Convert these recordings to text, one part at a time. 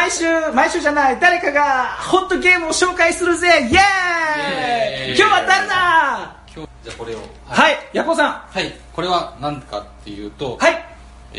毎週じゃない、誰かがホットゲームを紹介するぜ。イエーイ。今日は誰だ。 今日じゃあこれをはい、ヤコさん。 はい、これは何かっていうと、 はい、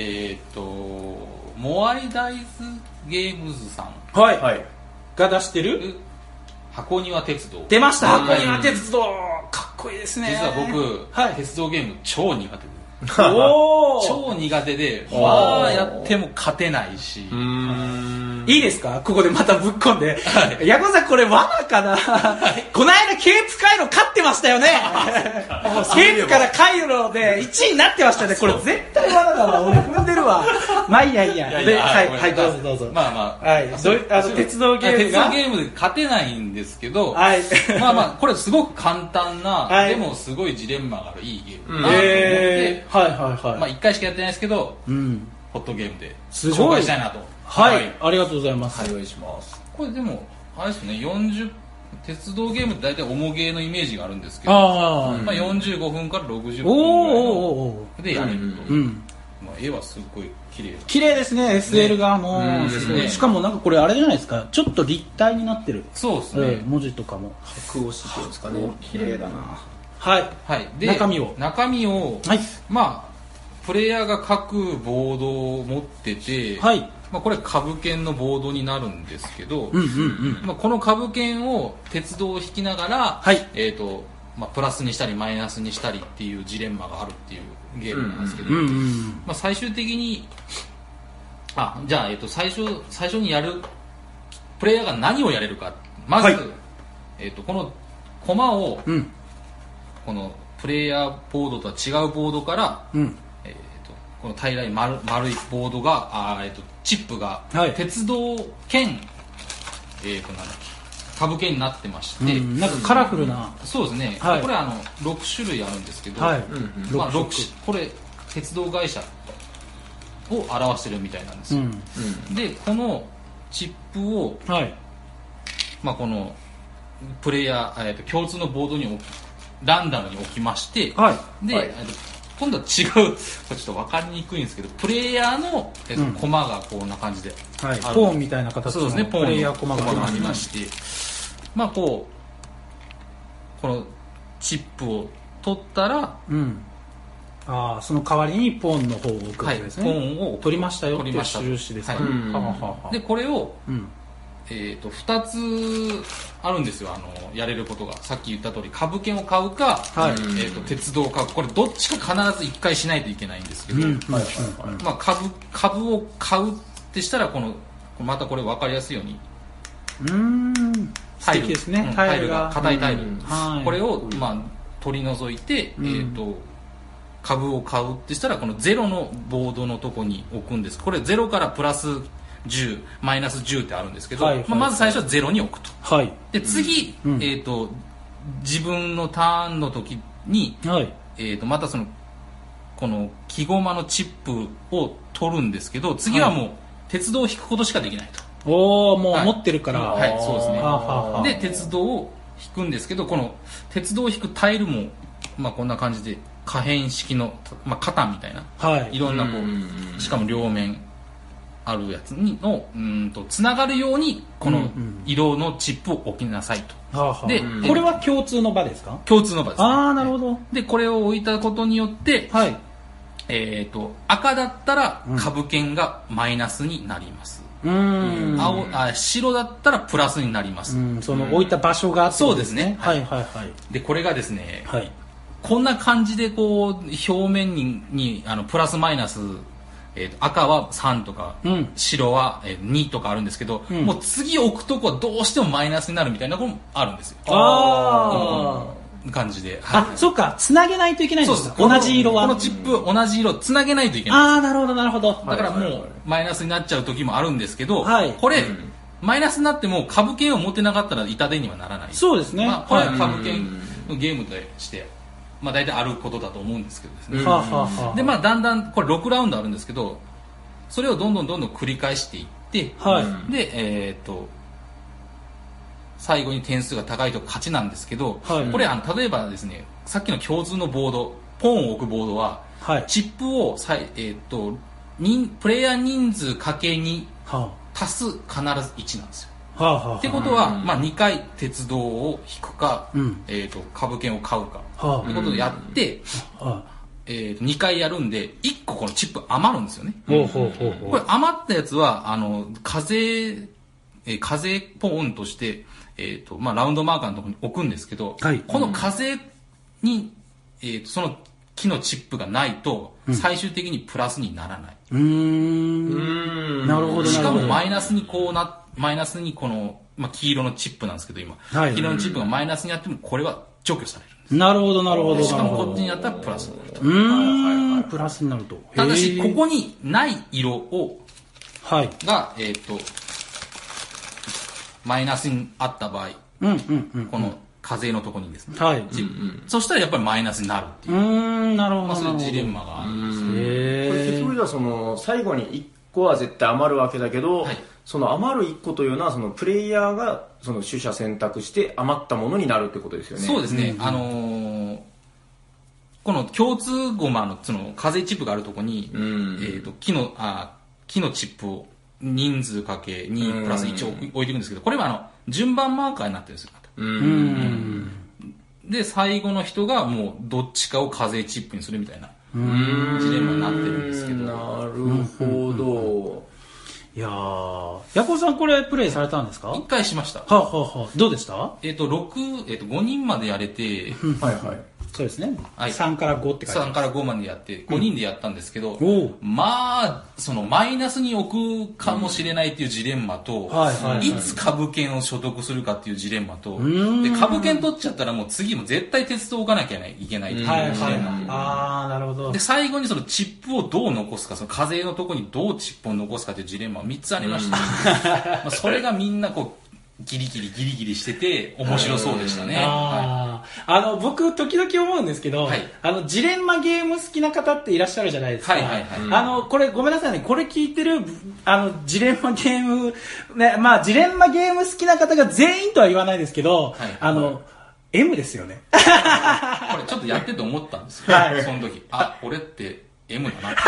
モアイダイズゲームズさんはい、はい、が出してる箱庭鉄道。 出ました、箱庭鉄道。かっこいいですね。 実は僕、 はい、 鉄道ゲーム超苦手でお超苦手で、やっても勝てないし。 いいですか、ここでまたぶっこんで。ヤコさん、これ罠かな。この間ケープ回路勝ってましたよね。ケープから回路で1位になってましたね。これ絶対罠だわ、俺踏んでるわ。まあいいやいいや。はい、どうぞどうぞ。 まあまあ、 はい、鉄道ゲームで勝てないんですけど、 はい、 まあまあこれすごく簡単な、でもすごいジレンマがあるいいゲームだなと思って、 はいはいはい。 まあ1回しかやってないですけど、ホットゲームで紹介したいなと。 はい、ありがとうございます。 お願いします。これでもあれですね、鉄道ゲームって大体重ゲーのイメージがあるんですけど、まあ45分から60分ぐらいでやれると。まあ絵はすごい綺麗ですね。 SL がもう、しかもなんかこれあれじゃないですか、ちょっと立体になってる。 そうですね、 文字とかも白押しっていうんですかね。 綺麗だな。はいはい。で中身を、 はい、まあプレイヤーが各ボードを持ってて、はい、まあこれ株券のボードになるんですけど、まあこの株券を鉄道を引きながら、はい、まあプラスにしたりマイナスにしたりっていうジレンマがあるっていうゲームなんですけど、まあ最終的にじゃあ最初にやるプレイヤーが何をやれるか、まず、はい、このコマを、このプレイヤーボードとは違うボードから、この平らに丸いボードがチップが鉄道兼、株券になってまして、 なんかカラフルな、 そうですね、これ6種類あるんですけど、これ鉄道会社を表してるみたいなんですよ。でこのチップを、まあこのプレイヤー、共通のボードにランダムに置きまして、で、今度は違う、これちょっと分かりにくいんですけど、プレイヤーの、コマがこんな感じで、 ポーンみたいな形のプレイヤーコマがありまして、まあこのチップを取ったら、 その代わりにポーンの方を置くわけですね。 ポーンを取りましたよっていう印ですか。 でこれを、2つあるんですよ、やれることが。さっき言った通り株券を買うか、鉄道を買う、これどっちか必ず1回しないといけないんですけど、まあ株を買うってしたらまたこれ分かりやすいように素敵ですね、 タイルが硬いタイル、これをまあ取り除いて、株を買うってしたらこの0のボードのとこに置くんです。これ0からプラス10マイナス10ってあるんですけど、まず最初は0に置くと、で次、自分のターンの時に、またこの木駒のチップを取るんですけど、次はもう鉄道を引くことしかできないと。 もう持ってるから、 そうですね。で鉄道を引くんですけど、この鉄道を引くタイルも、まあ、こんな感じで可変式の、まあ、肩みたいな、いろんなしかも両面あるやつのつながるようにこの色のチップを置きなさいと。 でこれは共通の場ですか？ 共通の場です、ね。 なるほど。 でこれを置いたことによって、赤だったら株券がマイナスになります。白だったらプラスになります。 その置いた場所があって、 そうですね。でこれがですね、こんな感じでこう表面にプラスマイナス、赤は3とか、白は2とかあるんですけど、もう次置くとこはどうしてもマイナスになるみたいなこともあるんですよ。感じで、 そうか、つなげないといけないんですか？同じ色はこのチップ同じ色つなげないといけない。 なるほどなるほど。 だからもうマイナスになっちゃう時もあるんですけど、これマイナスになっても株券を持ってなかったら痛手にはならない。 そうですね。 これは株券のゲームとしてまあ大体あることだと思うんですけどですね。でまあだんだんこれ6ラウンドあるんですけど、それをどんどん繰り返していって、で最後に点数が高いと勝ちなんですけど、これ例えばですね、さっきの共通のボード、ポンを置くボードは、チップをプレイヤー人数かけ2 足す必ず1なんですよ。ってことは、2回鉄道を引くか、株券を買うかってことでやって、2回やるんで1個このチップ余るんですよね。これ余ったやつは課税ポーンとして、ラウンドマーカーのところに置くんですけど、この課税に、その木のチップがないと最終的にプラスにならない。 なるほど。 しかもマイナスにこの、黄色のチップなんですけど今、黄色のチップがマイナスになってもこれは除去されるんです。 なるほど。 しかもこっちにやったらプラスになると。 プラスになると。 ただしここにない色をがマイナスにあった場合、この課税のところにですね、そしたらやっぱりマイナスになるっていう。 なるほど。 そういうジレンマがあるんです。 これ結局ではその最後に1個は絶対余るわけだけど、その余る1個というのはそのプレイヤーがその取捨選択して余ったものになるってことですよね。 そうですね。この共通ゴマのその課税チップがあるところに、木のチップを人数かけ2プラス1を置いていくんですけど、これは順番マーカーになってるんですよ。で最後の人がもうどっちかを課税チップにするみたいなジレンマになってるんですけど。 なるほど。 いやー、ヤコウさんこれプレイされたんですか？ 1 回しました。 どうでした？ 5人までやれて、 そうですね。3から5って書いてある。 3から5までやって、5人でやったんですけど、そのマイナスに置くかもしれないっていうジレンマと、いつ株券を所得するかっていうジレンマと、で株券取っちゃったらもう次も絶対鉄道置かなきゃいけないっていうジレンマ。 なるほど。 で、最後にそのチップをどう残すか、その課税のとこにどうチップを残すかっていうジレンマが3つありまして、それがみんなこう、ギリギリしてて面白そうでしたね。 僕時々思うんですけど、ジレンマゲーム好きな方っていらっしゃるじゃないですか。これごめんなさいね、これ聞いてるジレンマゲームね、ジレンマゲーム好きな方が全員とは言わないですけど、M ですよね。 これちょっとやってて思ったんですよ。その時、俺ってM だな。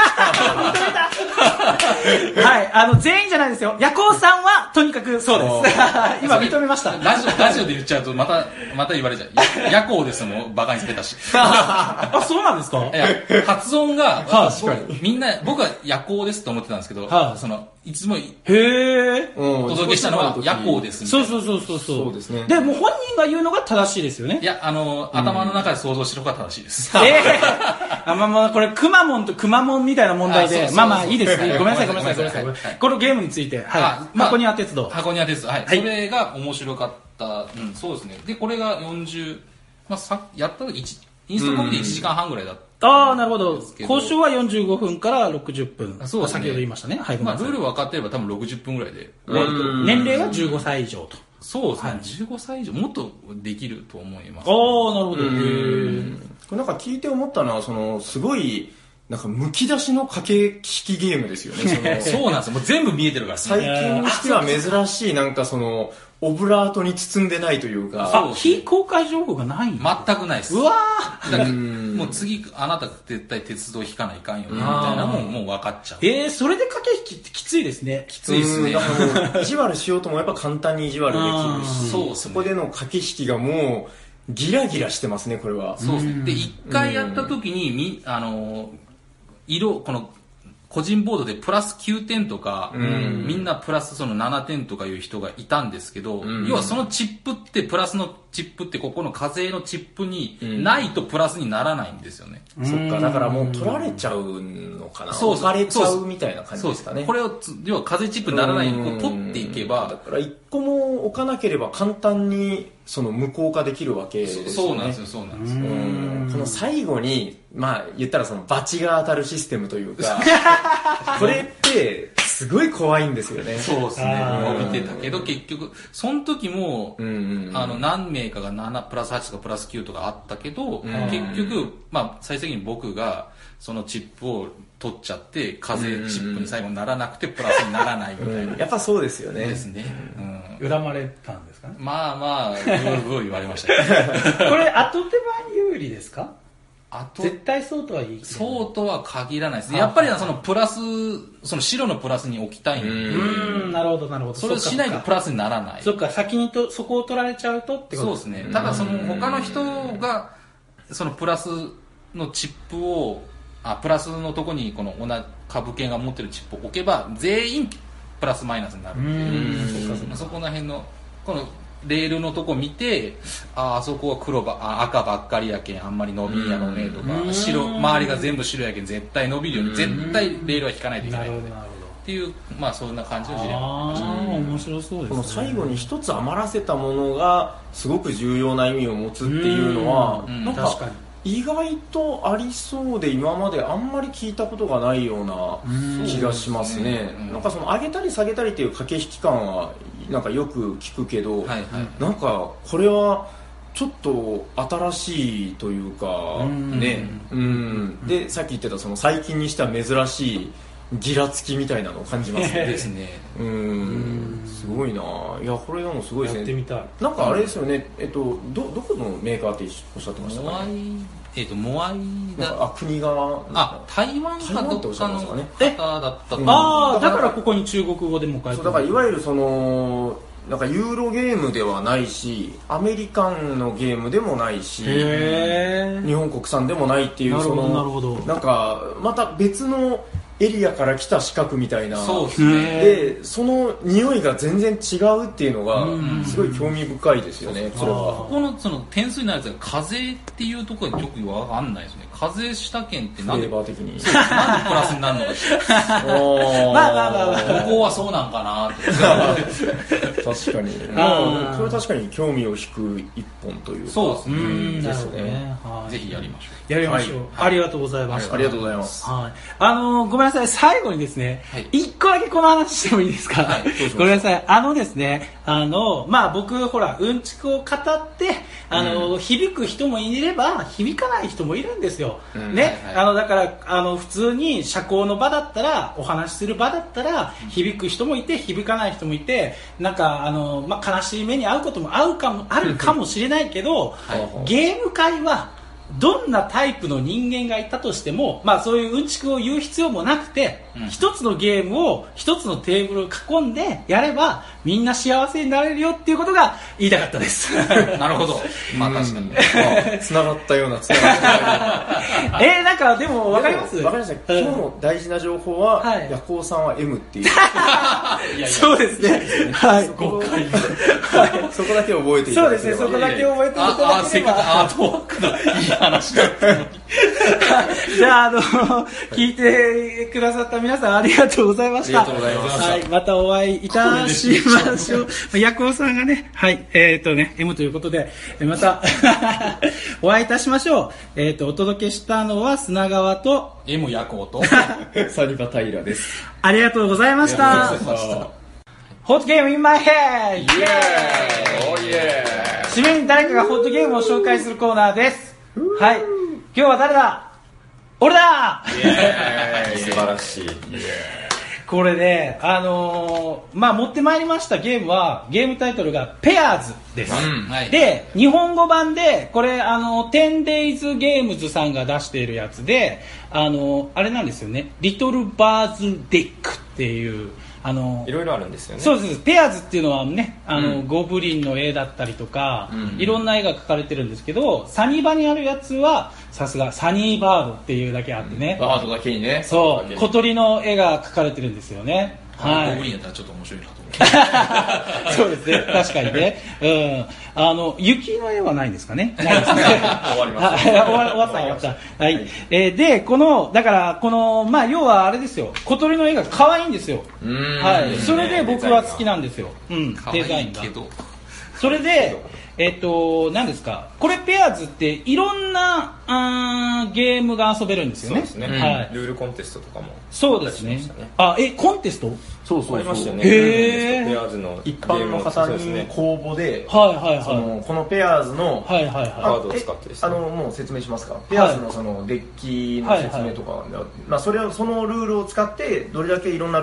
全員じゃないですよ。ヤコウさんはとにかくそうです。今認めました。 ラジオで言っちゃうとまた言われちゃう。ヤコウですもん、バカにつけたし。 そうなんですか？ いや、発音が、みんな、僕はヤコウですと思ってたんですけど、いつもお届けしたのはヤコウです。 そうですね。でも本人が言うのが正しいですよね。 いや、頭の中で想像してる方が正しいです。 これくまモンとくまモンみたいな問題で、いいですね。ごめんなさい。このゲームについて、箱庭鉄道。 箱庭鉄道。それが面白かった。そうですね。で、これが40、やった時インストコミで1時間半ぐらいだった。 なるほど。交渉は45分から60分。先ほど言いましたね。 ルール分かってれば多分60分ぐらいで。 年齢は15歳以上と。 そうですね。15歳以上、もっとできると思います。 なるほど。 これなんか聞いて思ったのは、すごい、なんかむき出しの駆け引きゲームですよね。 そうなんですよ。もう全部見えてるから。 最近にしては珍しい、なんかオブラートに包んでないというか。 非公開情報がない？ 全くないです。 うわー。もう次、あなた絶対鉄道引かないかんよね、みたいなもんもう分かっちゃう。 それで駆け引きってきついですね。 きついですね。 意地悪しようともやっぱ簡単に意地悪できるし、そこでの駆け引きがもう、ギラギラしてますね、これは。 そうですね。で、一回やった時に、この、個人ボードでプラス9点とか、みんなプラス7点とかいう人がいたんですけど、要はそのチップってプラスのチップってここの課税のチップにないとプラスにならないんですよね。 そっか、だからもう取られちゃうのかな。置かれちゃうみたいな感じですかね。 これを要は課税チップにならないように取っていけば、 だから1個も置かなければ簡単に無効化できるわけですよね。 そうなんですよ。 この最後に言ったらバチが当たるシステムというか、これってすごい怖いんですよね。 そうですね。伸びてたけど結局その時も何名かが7プラス8とかプラス9とかあったけど、結局最終的に僕がそのチップを取っちゃって課税チップに最後にならなくてプラスにならないみたいな。 やっぱそうですよね。 ですね。 恨まれたんですかね。 ブー言われました。 これ後手番有利ですか？ あと絶対そうとは言いそうとは限らないです。やっぱりそのプラス、その白のプラスに置きたいんで。 なるほどなるほど。 それをしないとプラスにならない。 そっか、先にそこを取られちゃうとってことですね。そうですね。ただその他の人がそのプラスのチップをプラスのとこにこの株券が持ってるチップを置けば全員プラスマイナスになるっていう。そこら辺のこのレールのとこ見て、あそこは赤ばっかりやけんあんまり伸びんやろねとか、周りが全部白やけん絶対伸びるように絶対レールは引かないといけないっていう、そんな感じの事例がありましたね。 面白そうですね。 この最後に一つ余らせたものがすごく重要な意味を持つっていうのはなんか意外とありそうで今まであんまり聞いたことがないような気がしますね。なんかその上げたり下げたりっていう駆け引き感はなんかよく聞くけど、なんかこれはちょっと新しいというかね、でさっき言ってたその最近にしては珍しいギラつきみたいなのを感じますね。 ですね。 すごいな。いやこれでもすごいですね。 やってみたい。 なんかあれですよね。どこのメーカーっておっしゃってましたかね。 モアイだ。 国が台湾かどっかの方だったと。 だからここに中国語でも書いてある。 だからいわゆるそのなんかユーロゲームではないしアメリカンのゲームでもないし日本国産でもないっていうそのなんかまた別のエリアから来た四角みたいな。 そうですね。 でその匂いが全然違うっていうのがすごい興味深いですよね。それはここのその点数になるやつが風っていうところがよくわかんないですね。風した件ってなんでフレーバー的になんでプラスになるのかしら。ここはそうなんかなって確かにこれ確かに興味を引く一本というか。 そうですね。 ぜひやりましょう。やりましょう。ありがとうございます。 ありがとうございます。 ごめんなさい、最後にですね、一個だけこの話してもいいですか。ごめんなさい。ですね、僕ほらうんちくを語って響く人もいれば響かない人もいるんですよ。ね、だから普通に社交の場だったらお話しする場だったら響く人もいて響かない人もいて、なんか悲しい目に遭うこともあるかもしれないけど、ゲーム界はどんなタイプの人間がいたとしても、そういううんちくを言う必要もなくて、一つのゲームを一つのテーブルを囲んでやればみんな幸せになれるよっていうことが言いたかったです。 なるほど。確かに。 繋がったような繋がったような。 なんかでも分かります？ 分かりました。今日の大事な情報は、ヤコウさんは M っていう。 そうですね。はい。 誤解。そこだけ覚えていただければ。 そうですね。そこだけ覚えていただければ。 せっかくアートワークのいい話だったのに。 じゃあ聞いてくださった皆さんありがとうございました。 ありがとうございました。 はい、またお会いいたしましょう。ヤコウさんがね、はい、M ということで、またお会いいたしましょう。お届けしたのは砂川と M ヤコウとサニバタイラです。 ありがとうございました。ホットゲームインマイヘッド。イエーイ。締めに誰かがホットゲームを紹介するコーナーです。はい。今日は誰だ？俺だ！ 素晴らしい。 これね、持ってまいりましたゲームは、ゲームタイトルがペアーズです。で、日本語版で、これ、10days ゲームズさんが出しているやつで、あれなんですよね、リトルバーズデックっていう、 いろいろあるんですよね。 そうです。ペアーズっていうのはね、ゴブリンの絵だったりとか、いろんな絵が描かれてるんですけど、サニバにあるやつはさすがサニーバードっていうだけあってね、 バードだけにね。 そう、小鳥の絵が描かれてるんですよね。 はい。ゴブリンやったらちょっと面白いなと思って。 そうですね。確かにね。雪の絵はないんですかね。ないですね。 終わりました。 終わった。はい。で、だから要はあれですよ。小鳥の絵が可愛いんですよ。はい。それで僕は好きなんですよ。デザインが。それで、何ですか。これペアーズっていろんなゲームが遊べるんですよね。 そうですね。はい。ルールコンテストとかも。 そうですね。コンテスト？ そうありましたよね。ペアーズの一般の方に公募で、このペアーズのカードを使ってですね。もう説明しますか。ペアーズのそのデッキの説明とか、そのルールを使ってどれだけいろんなルール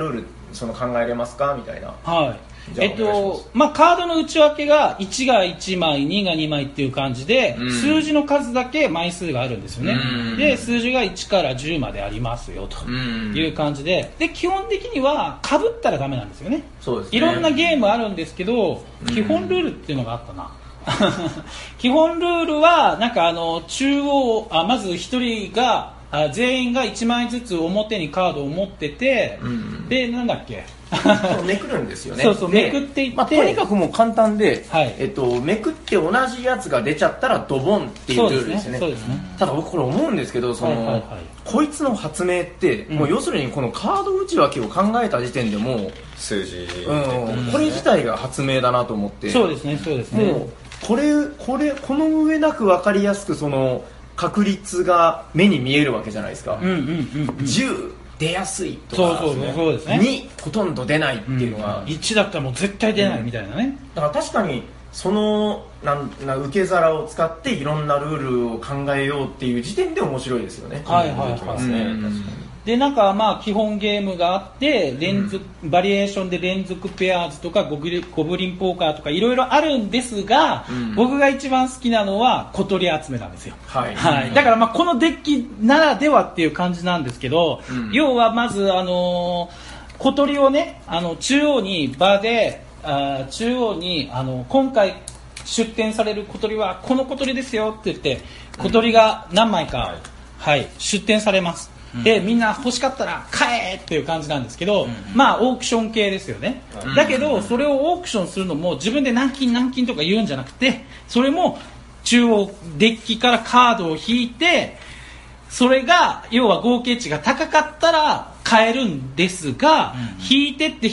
その考えれますかみたいな。 はい。まあ、カードの内訳が1が1枚2が2枚っていう感じで、数字の数だけ枚数があるんですよね。で数字が1から10までありますよという感じで、基本的には被ったらダメなんですよね。 そうですね。 いろんなゲームあるんですけど、基本ルールっていうのがあったな。基本ルールはなんか中央まず1人が全員が1枚ずつ表にカードを持ってて、でなんだっけめくるんですよね。 そうめくっていって、 まあ、とにかくもう簡単で、はい、めくって同じやつが出ちゃったらドボンっていうルールですね。ただ僕これ思うんですけど、こいつの発明って、もう要するにこのカード内訳を考えた時点でもう数字、 これ自体が発明だなと思って。 そうですね。 もうこの上なく分かりやすくその確率が目に見えるわけじゃないですか。10出やすいとか、 そうですね。 2ほとんど出ないっていうのが、 1だったらもう絶対出ないみたいなね。 だから確かにその受け皿を使っていろんなルールを考えようっていう時点で面白いですよね。でなんかまあ基本ゲームがあってバリエーションで連続ペアーズとかゴブリンポーカーとかいろいろあるんですが、僕が一番好きなのは小鳥集めなんですよ。だからまあこのデッキならではっていう感じなんですけど、要はまず小鳥をね中央に場で中央に今回出展される小鳥はこの小鳥ですよって言って小鳥が何枚か、出展されます。でみんな欲しかったら買えっていう感じなんですけど、まあオークション系ですよね。だけどそれをオークションするのも自分で何金とか言うんじゃなくて、それも中央デッキからカードを引いて、それが要は合計値が高かったら買えるんですが、引いてって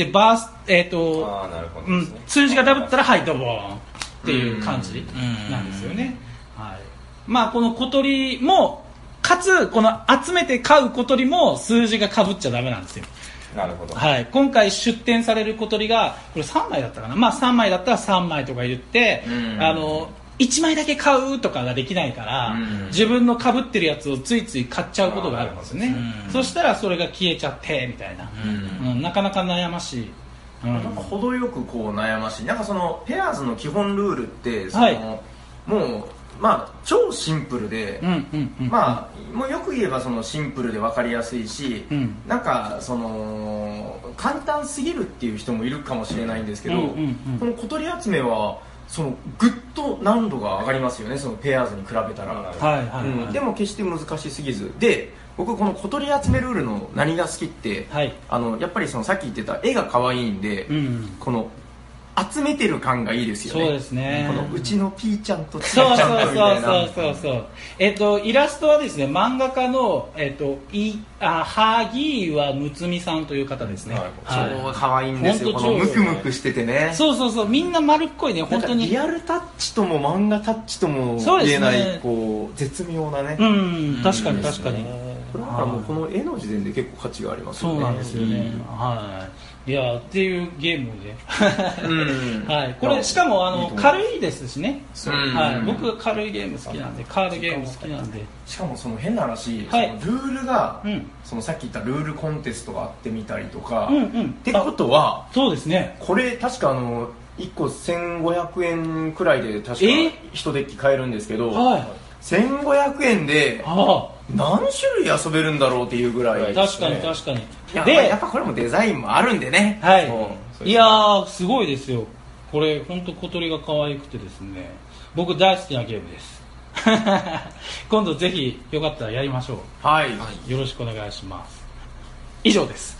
数字がダブったらはいドボーンっていう感じなんですよね。まあこの小鳥もかつこの集めて買う小鳥も数字が被っちゃダメなんですよ。 なるほど。 今回出展される小鳥がこれ3枚だったかな、まあ3枚だったら3枚とか言って、1枚だけ買うとかができないから、自分の被ってるやつをついつい買っちゃうことがあるんですよね。そしたらそれが消えちゃってみたいな、なかなか悩ましい。 なんか程よくこう悩ましい。なんかそのペアーズの基本ルールってもうまあ超シンプルで、まあもうよく言えばそのシンプルで分かりやすいし、なんかその簡単すぎるっていう人もいるかもしれないんですけど、この小鳥集めはそのぐっと難度が上がりますよね、そのペアーズに比べたら。でも決して難しすぎずで、僕この小鳥集めルールの何が好きって、やっぱりそのさっき言ってた絵が可愛いんで、この集めてる感がいいですよね。 そうですね。 このうちのピーちゃんとツーちゃんとみたいな。 イラストはですね、漫画家の萩岩睦美さんという方ですね。 超可愛いんですよ。このムクムクしててね。 みんな丸っこいね、本当に。 リアルタッチとも漫画タッチとも言えないこう絶妙なね。 確かに。 これはもうこの絵の時点で結構価値がありますよね。 そうなんですよね。いやっていうゲームでこれしかも軽いですしね。僕は軽いゲーム好きなんで、カードゲーム好きなんで。 しかもその変な話、そのルールがそのさっき言ったルールコンテストがあってみたりとかってことは、 そうですね、 これ確か1個1500円くらいで確か1デッキ買えるんですけど、1500円で何種類遊べるんだろうっていうぐらい。 確かにでやっぱこれもデザインもあるんでね。 いやーすごいですよ。これ本当小鳥が可愛くてですね、僕大好きなゲームです今度ぜひよかったらやりましょう。よろしくお願いします。以上です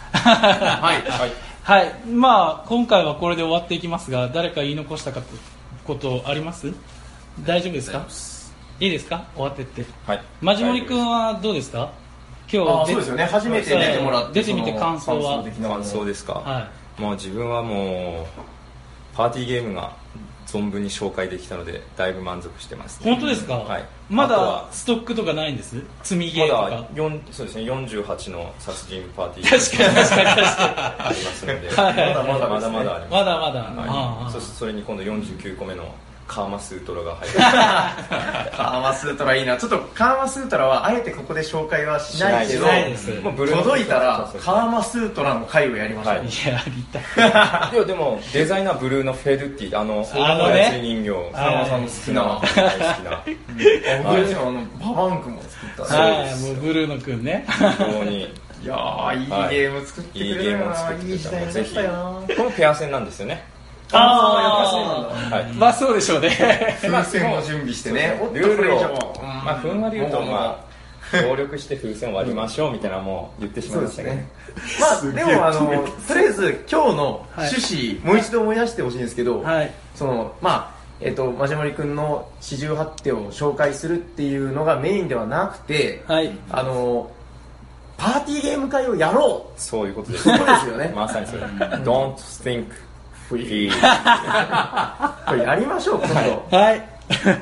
まあ今回はこれで終わっていきますが、誰か言い残したことあります？大丈夫ですか？いいですか？終わってって。マジモリ君はどうですか？今日そうですよね、初めて出てもらって出てみて感想は。 感想ですか？もう自分はもうパーティーゲームが存分に紹介できたのでだいぶ満足してます、 本当ですか？まだストックとかないんです？積みゲーとか。まだそうですね、48の殺人パーティー確かにありますので、まだまだあります。 まだそれに今度49個目のカーマスートラが入るカーマスートラいいな。ちょっとカーマスートラはあえてここで紹介はしないけど、届いたらカーマスートラの回をやりましょう。 やりたい。 でもデザイナーブルーのフェルティ、おやつ人形、 佐野さんの好きな、 大好きなババンクも作った。 はい、もうブルーノくんね。 非常にいやー、いいゲーム作ってくれたよな。いい時代になったよな。 このペア戦なんですよね。 ああ、やっぱそうなんだ。 はい、まあそうでしょうね。 風船を準備してね。 ルールをふんわり言うと協力して風船を割りましょうみたいなもう言ってしまいましたけどね。 まあでもとりあえず今日の趣旨、もう一度思い出してほしいんですけど、そのまあマジモリ君の四十八手を紹介するっていうのがメインではなくて、パーティーゲーム会をやろう。 そういうことです。 そうですよね。 まさにそれ。Don't think free。 これやりましょう今度。 はい。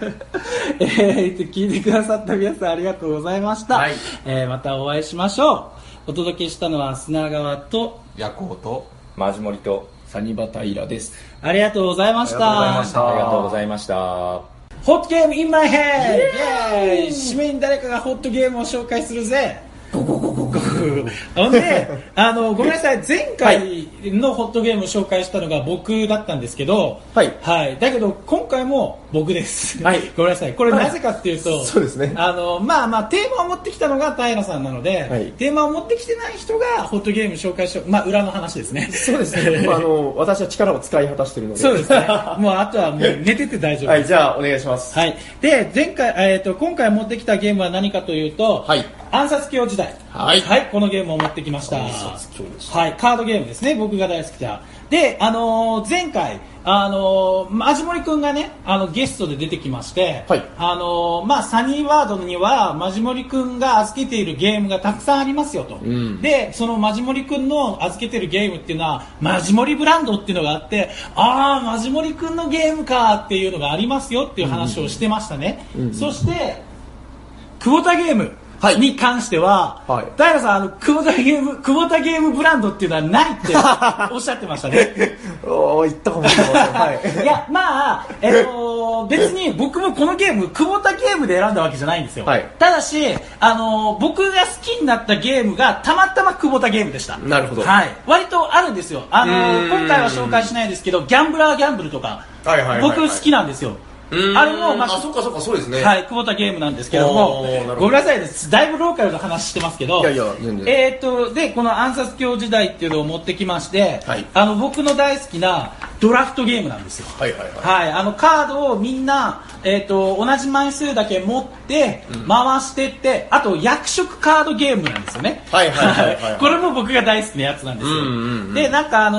聞いてくださった皆さんありがとうございました。またお会いしましょう。お届けしたのは砂川とヤコウとマジモリとサニバタイラです。 ありがとうございました。 ありがとうございました。 ホットゲームインマイヘッド。締めに誰かがホットゲームを紹介するぜ。ほんで、ごめんなさい、前回のホットゲームを紹介したのが僕だったんですけど、だけど今回も僕です。ごめんなさい、これなぜかっていうと、 そうですね。 テーマを持ってきたのが平さんなので、テーマを持ってきてない人がホットゲーム紹介しよう。裏の話ですね。 そうですね。私は力を使い果たしているので。 そうですね。もうあとはもう寝てて大丈夫です。 じゃあお願いします。 で、今回持ってきたゲームは何かというと、暗殺教時代。このゲームを持ってきました。カードゲームですね。僕が大好きだ。で、前回、マジモリ君がね、ゲストで出てきまして、サニーワードにはマジモリ君が預けているゲームがたくさんありますよと。で、そのマジモリ君の預けているゲームっていうのは、マジモリブランドっていうのがあって、マジモリ君のゲームかっていうのがありますよっていう話をしてましたね。そして、久保田ゲーム。に関しては、平さん、久保田ゲームブランドっていうのはないっておっしゃってましたね。 言ったかもしれません。 いや、別に僕もこのゲーム、久保田ゲームで選んだわけじゃないんですよ。ただし、僕が好きになったゲームがたまたま久保田ゲームでした。 なるほど。 割とあるんですよ。今回は紹介しないですけど、ギャンブラーギャンブルとか、僕好きなんですよ。あれも、 そっかそうですね。 久保田ゲームなんですけども、ごめんなさいです。だいぶローカルの話してますけど、 全然。 で、この暗殺教時代っていうのを持ってきまして、僕の大好きなドラフトゲームなんですよ。カードをみんな、同じ枚数だけ持って回してって、あと役職カードゲームなんですよね。これも僕が大好きなやつなんですよ。で、なんか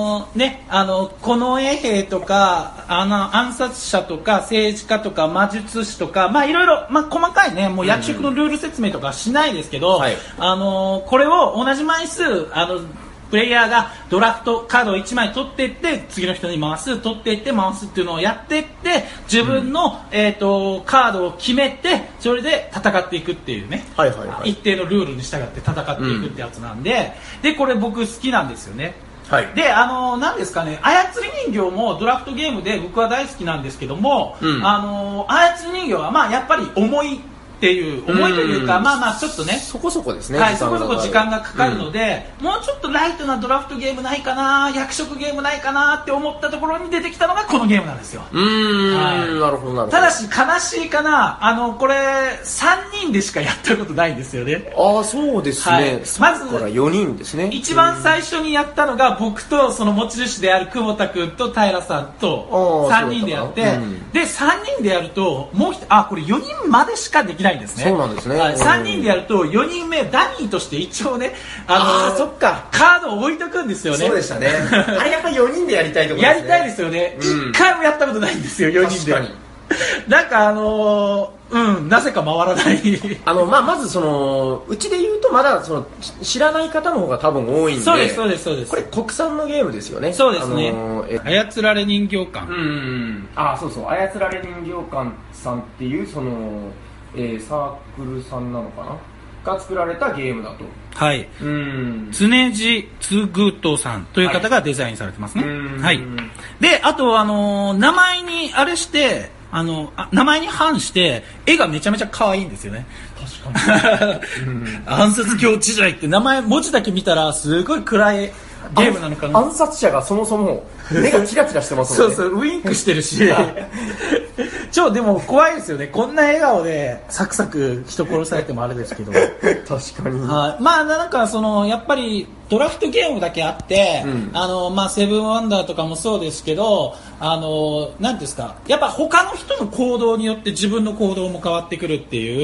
近衛兵とか暗殺者とか政治家とか魔術師とか、いろいろ、細かいね、もう役職のルール説明とかしないですけど、これを同じ枚数プレイヤーがドラフトカードを1枚取っていって次の人に回す、取っていって回すっていうのをやっていって、自分の、カードを決めてそれで戦っていくっていうね、一定のルールに従って戦っていくってやつなんで、これ僕好きなんですよね。で、なんですかね、操り人形もドラフトゲームで僕は大好きなんですけども、操り人形はやっぱり重いっていう思いというか、ちょっとね、 そこそこですね、 そこそこ時間がかかるので、もうちょっとライトなドラフトゲームないかな、役職ゲームないかなって思ったところに出てきたのがこのゲームなんですよ。 なるほど。 ただし悲しいかな、これ3人でしかやったことないんですよね。 そうですね。まず4人ですね。 一番最初にやったのが僕とその持ち主である久保田君と平さんと3人でやって、で3人でやるともうこれ4人までしかできないんですね。 そうなんですね。 3人でやると4人目ダミーとして一応ね、 そっか、 カードを置いとくんですよね。 そうでしたね。あれやっぱり4人でやりたいところですね。 やりたいですよね。1回もやったことないんですよ、4人で。確かに。なんかなぜか回らないまずうちで言うとまだ知らない方の方が多分多いんで。 そうです。 これ国産のゲームですよね。 そうですね。操られ人形館。 そう操られ人形館さんっていうサークルさんなのかなが作られたゲームだと。常地つぐとさんという方がデザインされてますね。 で、あと名前にあれして、名前に反して絵がめちゃめちゃ可愛いんですよね。確かに。暗殺狂知財って名前、文字だけ見たらすごい暗いゲームなのかな。 暗殺者がそもそも目がキラキラしてますもんね。 そうそう、ウインクしてるしでも怖いですよね。こんな笑顔でサクサク人殺されてもあれですけど確かに。 まあなんかやっぱりドラフトゲームだけあって、セブンワンダーとかもそうですけど、なんですか、やっぱ他の人の行動によって自分の行動も変わってくるっていう、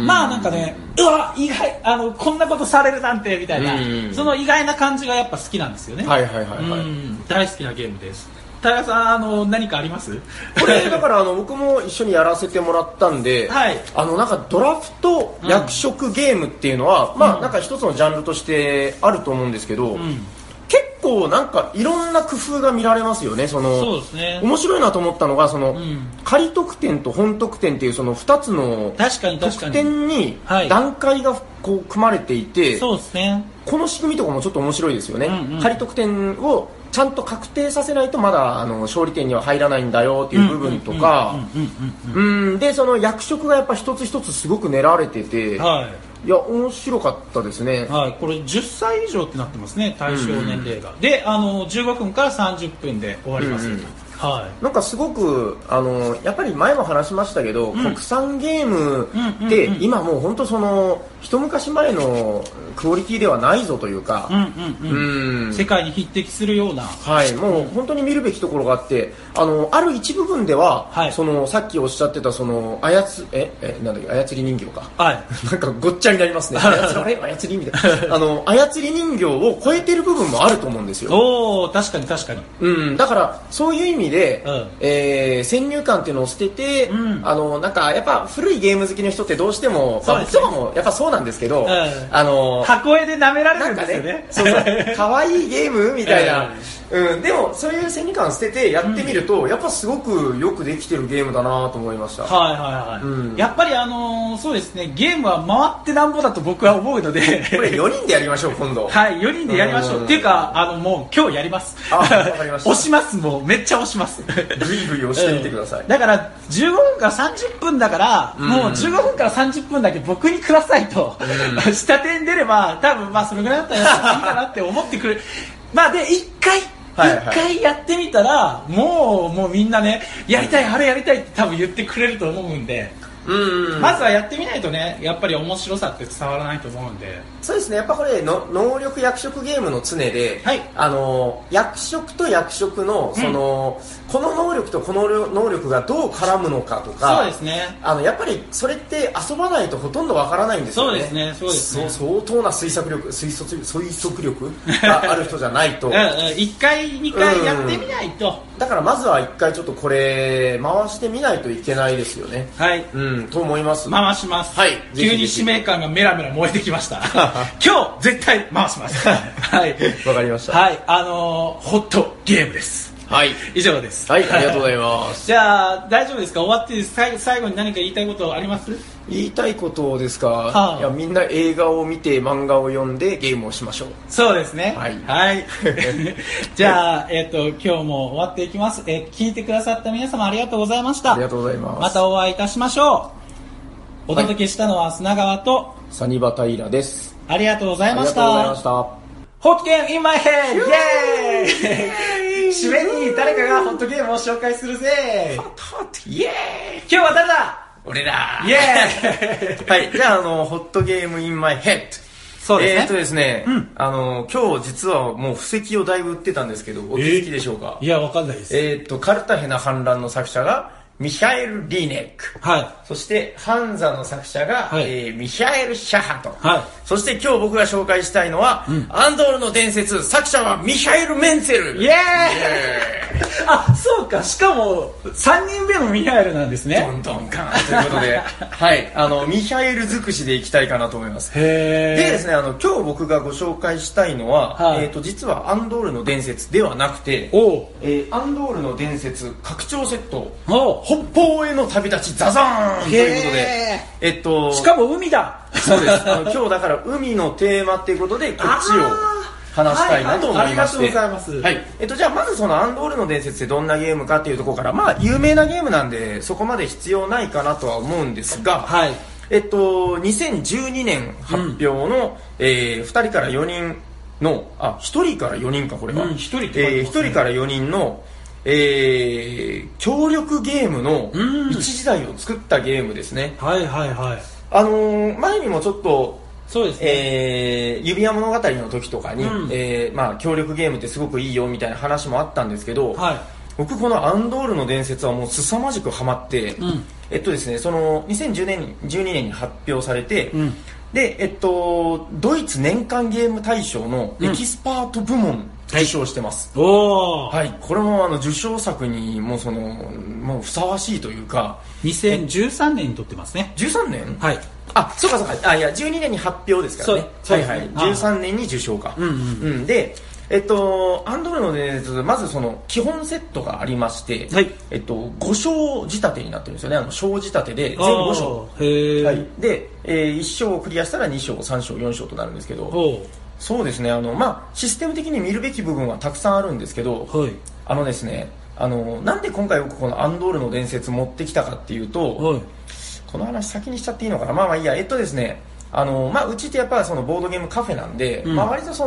まあなんかね、うわ意外、こんなことされるなんてみたいな、その意外な感じがやっぱ好きなんですよね。 はいはいはいはい。 大好きなゲームです。平さん、何かあります？ これだから僕も一緒にやらせてもらったんで、はい、なんかドラフト役職ゲームっていうのは、まあなんか一つのジャンルとしてあると思うんですけど、結構なんかいろんな工夫が見られますよね。 そうですね。 面白いなと思ったのが仮得点と本得点っていうその2つの得点に段階がこう組まれていて、 そうですね。 この仕組みとかもちょっと面白いですよね。仮得点をちゃんと確定させないとまだ勝利点には入らないんだよっていう部分とか、でその役職がやっぱ一つ一つすごく練られてて、いや面白かったですね。 はい、これ10歳以上ってなってますね、対象年齢が。で15分から30分で終わります。はい、 なんかすごくやっぱり前も話しましたけど、国産ゲームって今もう本当一昔前のクオリティではないぞというか、 世界に匹敵するような、 はい、もう本当に見るべきところがあって、ある一部分では、はい、さっきおっしゃってたなんだっけ、操り人形か、はい、なんかごっちゃになりますね。操りみたいな操り人形を超えてる部分もあると思うんですよ。 おー、確かに確かに。だからそういう意味で、先入観っていうのを捨てて、なんかやっぱ古いゲーム好きの人ってどうしても、僕もやっぱそうなんですけど、 箱絵で舐められるんですよね。 そう可愛いゲームみたいな。でもそういう先入観を捨ててやってみると、やっぱすごくよくできてるゲームだなと思いました。 はいはいはい。やっぱりそうですね、ゲームは回ってなんぼだと僕は思うので、 これ4人でやりましょう今度。 はい、4人でやりましょう。っていうかもう今日やります。 わかりました。 押します、もうめっちゃ押します。 グイグイ押してみてください。 だから15分から30分だから、もう15分から30分だけ僕にくださいと。下手に出れば多分それぐらいだったらいいかなって思ってくる。で一回やってみたらもうみんなね、やりたいあれやりたいって多分言ってくれると思うんで、まずはやってみないとね、やっぱり面白さって伝わらないと思うんで。 そうですね、やっぱこれ能力役職ゲームの常で、はい、役職と役職のこの能力とこの能力がどう絡むのかとか、 そうですね、 やっぱりそれって遊ばないとほとんどわからないんですよね。 そうですね、そうですね。 相当な推測力がある人じゃないと 1回2回やってみないと。 だからまずは1回ちょっとこれ回してみないといけないですよね。 はい、 と思います。 回します。はい、急に使命感がメラメラ燃えてきました。今日絶対回します。はい、 わかりました。 はい、ホットゲームです。はい、以上です。 はい、ありがとうございます。 じゃあ大丈夫ですか、終わっていいです。最後に何か言いたいことあります？ 言いたいことですか、いやみんな映画を見て漫画を読んでゲームをしましょう。 そうですね。はい、はい、じゃあ、今日も終わっていきます。聞いてくださった皆様ありがとうございました。 ありがとうございます。 またお会いいたしましょう。お届けしたのは砂川とサニバタイラです。 ありがとうございました。 ありがとうございました。 ホットゲームインマイヘッド、イエーイ。締めに誰かがホットゲームを紹介するぜ。ホットイエーイ。今日は誰だ？ 俺だ。 イエーイ。 はい、じゃあホットゲームインマイヘッド。 そうですね。 ですね、今日実はもう布石をだいぶ売ってたんですけど、お気づきでしょうか？ いや、わかんないです。 カルタヘナ反乱の作者がミハエル・リーネック、はい、そしてハンザの作者が、はい、ミハエル・シャハト、はい、そして今日僕が紹介したいのは、アンドールの伝説、作者はミハエル・メンツェル。 イエーイ。あ、そうか、しかも3人目のミハエルなんですね。 ドンドンカンということではい、ミハエル尽くしでいきたいかなと思います。へー。でですね、今日僕がご紹介したいのは、はい、実はアンドールの伝説ではなくて、アンドールの伝説拡張セット、北方への旅立ちザザーンということで、 しかも海だ。 そうです。今日だから海のテーマっていうことでこっちを話したいなと思いまして、 ありがとうございます。 はい。じゃあまずそのアンドールの伝説ってどんなゲームかっていうところから、まあ有名なゲームなんでそこまで必要ないかなとは思うんですが、 はい。 2012年発表の、2人から4人の、1人から4人かこれは。 1人って書いてますね。 1人から4人の、協力ゲームの一時代を作ったゲームですね。 はいはいはい。 前にもちょっと、 そうですね。 指輪物語の時とかに、まあ協力ゲームってすごくいいよみたいな話もあったんですけど、 はい。 僕このアンドールの伝説はもう凄まじくハマって、ですね、その2012年に発表されて、で、ドイツ年間ゲーム大賞のエキスパート部門受賞してます。はい、これも受賞作にももうふさわしいというか、 2013年に撮ってますね。 13年？ はい。 そうかそうか。いや、12年に発表ですからね。はいはい。13年に受賞か。で、アンドールの伝説、まずその基本セットがありまして、はい、5章仕立てになってるんですよね。章仕立てで全5章。はい。で、1章をクリアしたら2章、3章、4章となるんですけど、そうですね、まあ、システム的に見るべき部分はたくさんあるんですけど、はい、ですね、なんで今回僕このアンドールの伝説持ってきたかっていうと、はい、この話先にしちゃっていいのかな。まあまあいいや、ですね、まあ、うちってやっぱりそのボードゲームカフェなんで、まあ、割と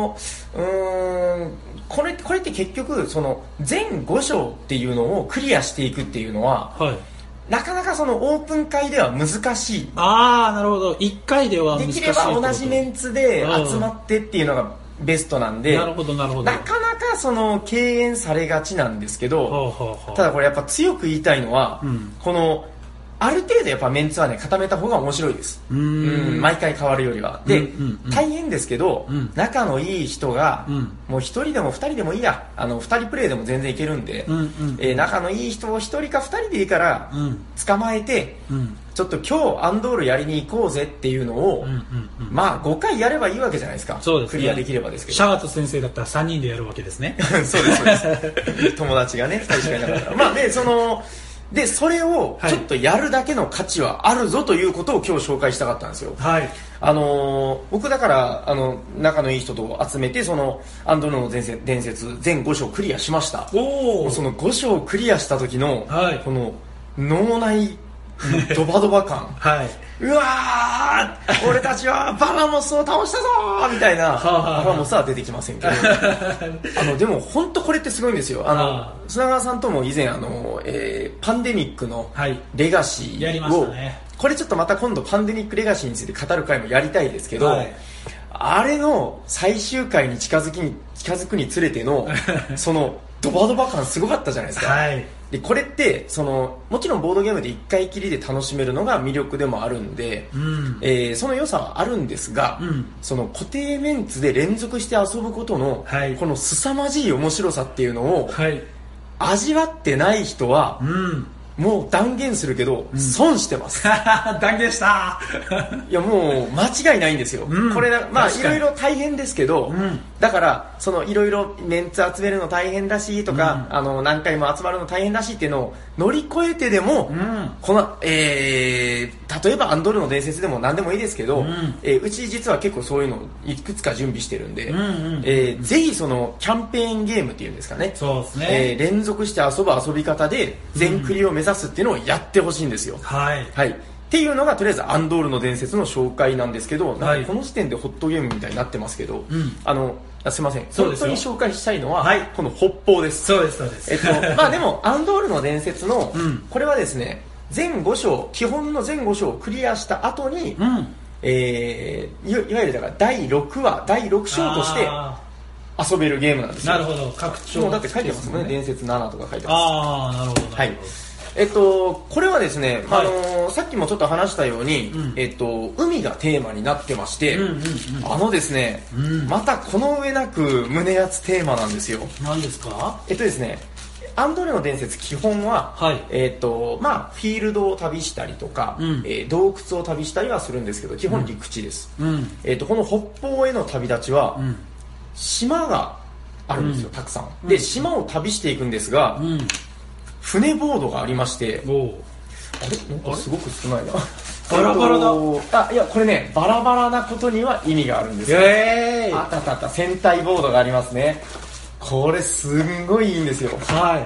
これって結局その全5章っていうのをクリアしていくっていうのは、はい、なかなかそのオープン会では難しい。 なるほど。1回では難しい。 できれば同じメンツで集まってっていうのがベストなんで、 なるほどなるほど。 なかなか敬遠されがちなんですけど、ただこれやっぱ強く言いたいのは、このある程度やっぱメンツはね固めた方が面白いです。毎回変わるよりは。で、大変ですけど、仲のいい人が、もう1人でも2人でもいいや、2人プレイでも全然いけるんで、仲のいい人を1人か2人でいいから捕まえて、ちょっと今日アンドールやりに行こうぜっていうのを、まあ5回やればいいわけじゃないですか。そうですね、クリアできればですけど。 シャワト先生だったら3人でやるわけですね。 そうですそうです友達がね2人しかいなかったらまあでそれをちょっとやるだけの価値はあるぞということを今日紹介したかったんですよ。はい。僕だから仲のいい人と集めてそのアンドールの伝説全5章クリアしました。その5章クリアした時の、はい、この脳内ドバドバ感、はい、うわー俺たちはバラモスを倒したぞーみたいなバラモスは出てきませんけどでも本当これってすごいんですよ。砂川さんとも以前パンデミックのレガシーを、やりましたね。これちょっとまた今度パンデミックレガシーについて語る回もやりたいですけど、はい、あれの最終回に近づくにつれてのそのドバドバ感すごかったじゃないですか。はい。でこれってもちろんボードゲームで1回きりで楽しめるのが魅力でもあるんで、その良さはあるんですが、その固定メンツで連続して遊ぶことの、この凄まじい面白さっていうのを、味わってない人は、もう断言するけど、損してます。 断言したいやもう間違いないんですよ。これまあいろいろ大変ですけど、だからいろいろメンツ集めるの大変だしとか、何回も集まるの大変だしっていうのを乗り越えてでも、この例えばアンドールの伝説でも何でもいいですけど、うち実は結構そういうのをいくつか準備してるんで、ぜひそのキャンペーンゲームっていうんですかね、そうですね、連続して遊ぶ遊び方で全クリを目指すっていうのをやってほしいんですよ。はい、はい、っていうのがとりあえずアンドールの伝説の紹介なんですけど、なんかこの時点でホットゲームみたいになってますけど、すいません、本当に紹介したいのは、この北方です。そうですそうです。まあでもアンドールの伝説の、これはですね、全5章基本の全5章をクリアした後に、いわゆるだから第6話第6章として遊べるゲームなんですよ。なるほど。拡張もうだって書いてますもんね。伝説7とか書いてます。なるほど。はい。これはですね、さっきもちょっと話したように、海がテーマになってまして、ですね、またこの上なく胸熱テーマなんですよ。何ですか？ですね、アンドールの伝説基本は、まあフィールドを旅したりとか、洞窟を旅したりはするんですけど、基本陸地です。この北方への旅立ちは、島があるんですよ、たくさん。で、島を旅していくんですが、船ボードがありまして、あれなんかすごく少ないな。 バラバラだ。 いや、これね、バラバラなことには意味があるんですよ。あった戦隊ボードがありますね。これすんごいいいんですよ。はい、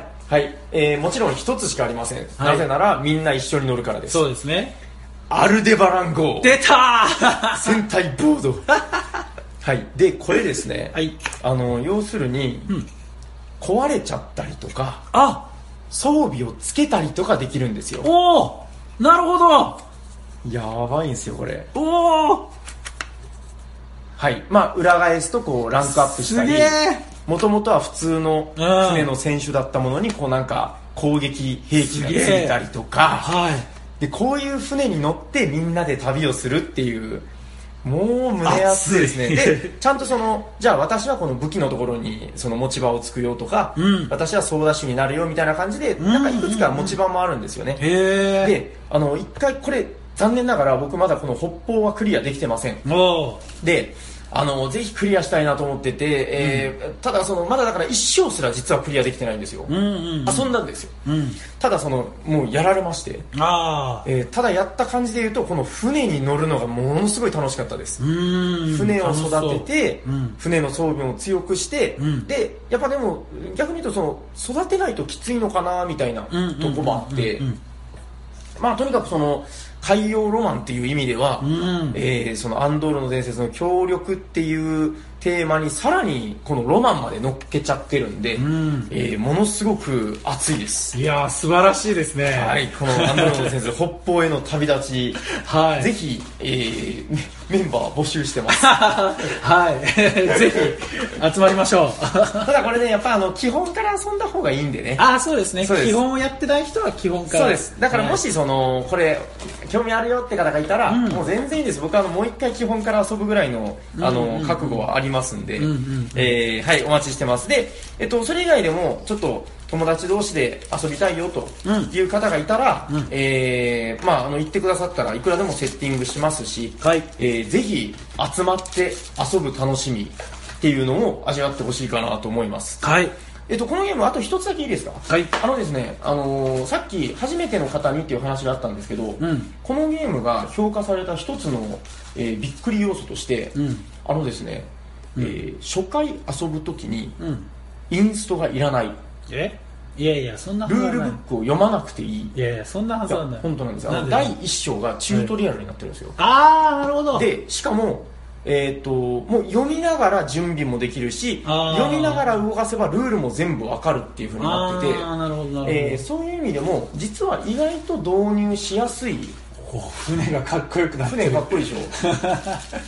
もちろん一つしかありません、なぜならみんな一緒に乗るからです。 そうですね。 アルデバラン号出たー戦隊ボードはい。でこれですね、要するに、壊れちゃったりとか装備をつけたりとかできるんですよ。 おお、なるほど。 やばいんですよこれ。 おお。 はい。まあ裏返すとこうランクアップしたり、もともとは普通の船の選手だったものにこうなんか攻撃兵器がついたりとか、でこういう船に乗ってみんなで旅をするっていう、もう胸熱ですね。でちゃんとじゃあ私はこの武器のところにその持ち場をつくよとか、私はソーダ酒になるよみたいな感じで、なんかいくつか持ち場もあるんですよね。で一回これ残念ながら僕まだこの北方はクリアできてません。でぜひクリアしたいなと思ってて、ただまだだから一生すら実はクリアできてないんですよ。遊んだんですよ。ただもうやられまして、ただやった感じで言うとこの船に乗るのがものすごい楽しかったです。船を育てて、船の装備を強くして、でやっぱでも逆に言うと育てないときついのかなみたいなとこもあって、まあとにかく海洋ロマンっていう意味では、そのアンドールの伝説の協力っていうテーマにさらにこのロマンまで乗っけちゃってるんで、ものすごく熱いです。 いやー素晴らしいですね。 はい、このアンドールの伝説北方への旅立ち、ぜひ、メンバー募集してます。 ぜひ集まりましょう。 ただこれねやっぱ基本から遊んだ方がいいんでね。 そうですね。基本をやってない人は基本から。 そうです。だからもしこれ興味あるよって方がいたら、もう全然いいです。僕はもう一回基本から遊ぶぐらいの覚悟はありますんで、はい、お待ちしてます。で、それ以外でもちょっと友達同士で遊びたいよという方がいたら、言ってくださったらいくらでもセッティングしますし、ぜひ集まって遊ぶ楽しみっていうのを味わってほしいかなと思います。このゲームあと一つだけいいですか。ですね、さっき初めての方にっていう話があったんですけど、このゲームが評価された一つの、びっくり要素として、ですね、初回遊ぶときに、インストがいらない。 いやいや、そんなルールブックを読まなくていい。 いやいや、そんなはずはない。 本当なんです。第1章がチュートリアルになってるんですよ。 なるほど。 で、しかも、もう読みながら準備もできるし、読みながら動かせばルールも全部わかるっていう風になってて、そういう意味でも実は意外と導入しやすい。 船がかっこよくなってる。 船かっこいいでしょ。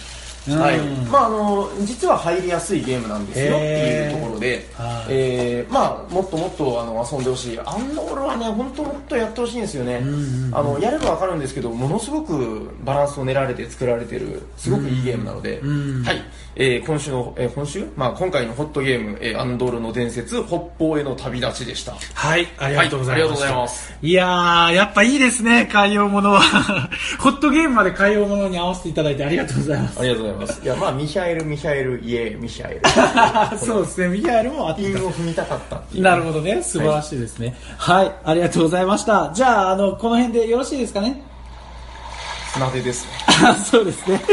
実は入りやすいゲームなんですよっていうところで、もっともっと遊んでほしい。アンドールはね、本当もっとやってほしいんですよね。やればわかるんですけど、ものすごくバランスを練られて作られてるすごくいいゲームなので、今回のホットゲーム、アンドールの伝説北方への旅立ちでした。 ありがとうございます。いやー、やっぱいいですね、海洋ものは。ホットゲームまで海洋ものに合わせていただいてありがとうございます。 ありがとうございます。いや、ミヒャエル、イエー、ミヒャエル。 そうですね、ミヒャエルもあって韻を踏みたかったっていう。 なるほどね、素晴らしいですね。ありがとうございました。じゃあ、この辺でよろしいですかね。 船出ですね。 そうですね。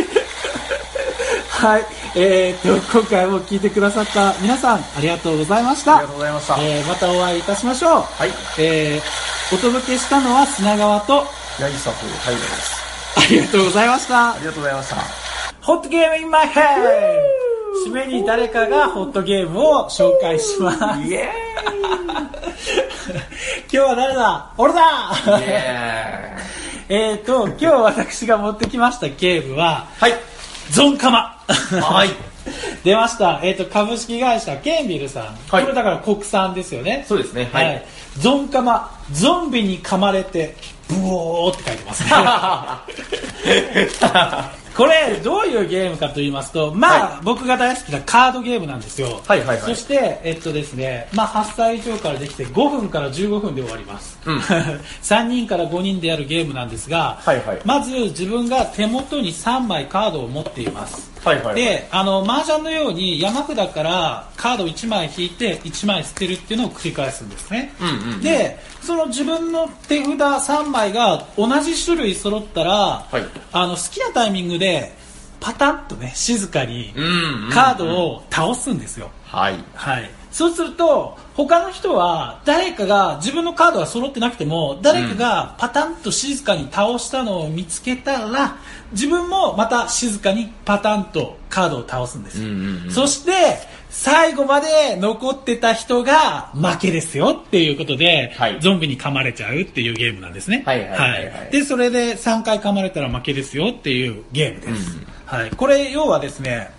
今回も聞いてくださった皆さん、ありがとうございました。 ありがとうございました。 またお会いいたしましょう。お届けしたのは砂川と八木里大河です。 ありがとうございました。 ありがとうございました。 ホットゲームインマイヘッド。締めに誰かがホットゲームを紹介します。イエーイ。今日は誰だ？俺だ。イエーイ。今日私が持ってきましたゲームは、ゾンカマ。出ました。株式会社ケンビルさん。これだから国産ですよね。 そうですね。 ゾンカマ、ゾンビに噛まれてブオーって書いてますね。これどういうゲームかと言いますと、僕が大好きなカードゲームなんですよ。そしてですね、8歳以上からできて5分から15分で終わります。3人から5人でやるゲームなんですが、まず自分が手元に3枚カードを持っています。 で、麻雀のように山札からカード1枚引いて1枚捨てるっていうのを繰り返すんですね。で、その自分の手札3枚が同じ種類揃ったら、好きなタイミングでパタンとね、静かにカードを倒すんですよ。そうすると他の人は誰かが自分のカードが揃ってなくても誰かがパタンと静かに倒したのを見つけたら自分もまた静かにパタンとカードを倒すんです。そして最後まで残ってた人が負けですよっていうことで、ゾンビに噛まれちゃうっていうゲームなんですね。でそれで3回噛まれたら負けですよっていうゲームです。これ要はですね、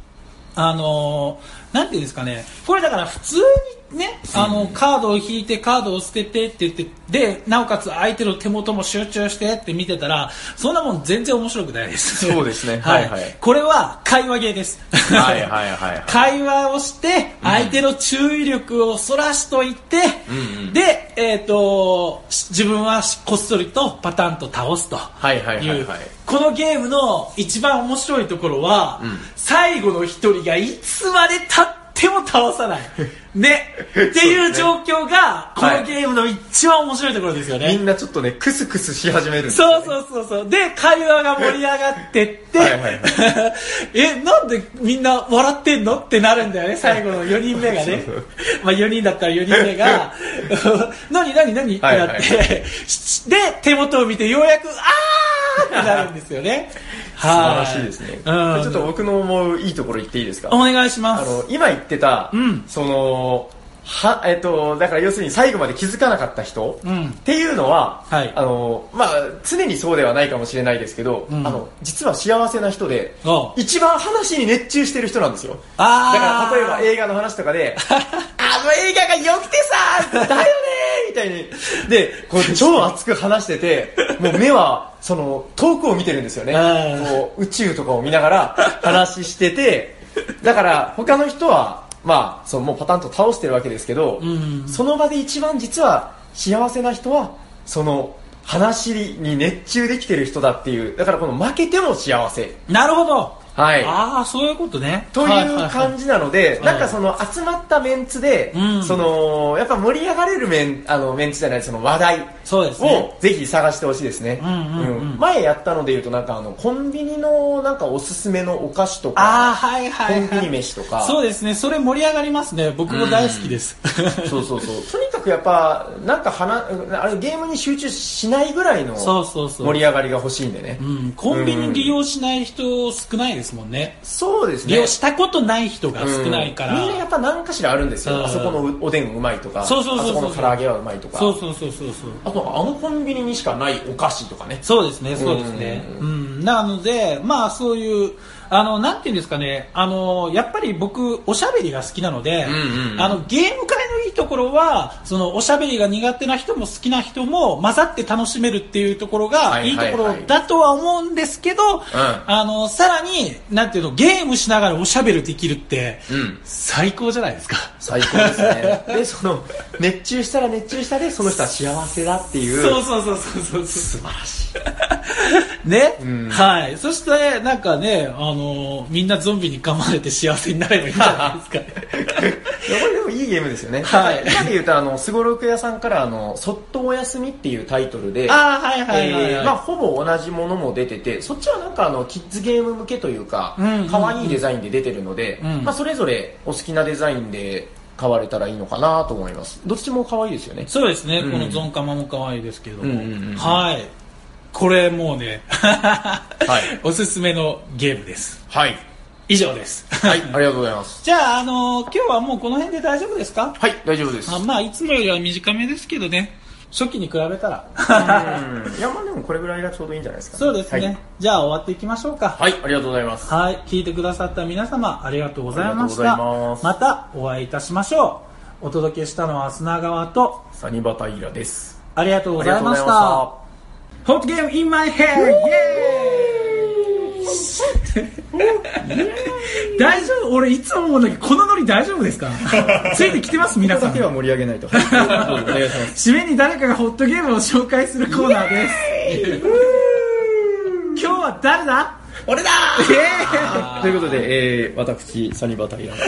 なんていうんですかね、これだから普通にね、カードを引いてカードを捨ててって言って、で、なおかつ相手の手元も集中してって見てたら、そんなもん全然面白くないです。 そうですね。 これは会話ゲーです。会話をして、相手の注意力をそらしといて、で、自分はこっそりとパタンと倒すという。このゲームの一番面白いところは、最後の一人がいつまで経っても倒さないねっていう状況がこのゲームの一番面白いところですよね。 みんなちょっとねクスクスし始めるんですよね。そうで会話が盛り上がってってなんでみんな笑ってんのってなるんだよね。最後の4人目がね4人だったら4人目が何ってなってで手元を見てようやくってなるんですよね。 素晴らしいですね。ちょっと僕の思ういいところ言っていいですか。 お願いします。 今言ってた、そのだから要するに最後まで気づかなかった人、っていうのは、常にそうではないかもしれないですけど、実は幸せな人で一番話に熱中してる人なんですよ。だから例えば映画の話とかで映画が良くてさだよねみたいにでこう超熱く話しててもう目はその遠くを見てるんですよね。こう宇宙とかを見ながら話してて、だから他の人はもうパタンと倒してるわけですけど、その場で一番実は幸せな人はその話に熱中できてる人だっていう。だからこの負けても幸せ。 なるほど。 そういうことね。 という感じなので、なんかその集まったメンツで、そのやっぱ盛り上がれるメンツじゃないその話題をぜひ探してほしいですね。前やったのでいうとなんかコンビニのなんかおすすめのお菓子とか、コンビニ飯とか。 そうですね。それ盛り上がりますね。僕も大好きです。 そう。とにかくやっぱなんかゲームに集中しないぐらいの盛り上がりが欲しいんでね。 コンビニ利用しない人少ないですもんね。 そうですね。 利用したことない人が少ないから。 みんなやっぱ何かしらあるんですよ。あそこのおでんうまいとか、あそこの唐揚げはうまいとか。あとコンビニにしかないお菓子とかね。 そうですね。なのでそういうなんていうんですかね、やっぱり僕おしゃべりが好きなので、ゲーム界のいいところはそのおしゃべりが苦手な人も好きな人も混ざって楽しめるっていうところがいいところだとは思うんですけど、さらになんていうの、ゲームしながらおしゃべりできるって最高じゃないですか。 最高ですね。でその熱中したら熱中したでその人は幸せだっていう。 そう素晴らしいね。そしてなんかねみんなゾンビに噛まれて幸せになればいいんじゃないですかね。 これでもいいゲームですよね。今で言うとすごろく屋さんからそっとお休みっていうタイトルで、ほぼ同じものも出てて、そっちはなんかキッズゲーム向けというか可愛いデザインで出てるので、それぞれお好きなデザインで買われたらいいのかなと思います。どっちも可愛いですよね。 そうですね。このゾンカマも可愛いですけども、これもうね、おすすめのゲームです。以上です。 ありがとうございます。 じゃあ、今日はもうこの辺で大丈夫ですか？ 大丈夫です。 いつもよりは短めですけどね、初期に比べたら。 いや、でもこれぐらいがちょうどいいんじゃないですかね。 そうですね。じゃあ終わっていきましょうか。 ありがとうございます。 聞いてくださった皆様、ありがとうございました。またお会いいたしましょう。お届けしたのは砂川とサニバタイラです。 ありがとうございました。ホットゲーム in my head! 大丈夫？俺いつも思うんだけど、このノリ大丈夫ですか？ついてきてます皆さん。 ここだけは盛り上げないと。お願いします。 締めに誰かがホットゲームを紹介するコーナーです。今日は誰だ？ 俺だーということで、私サニバタイラ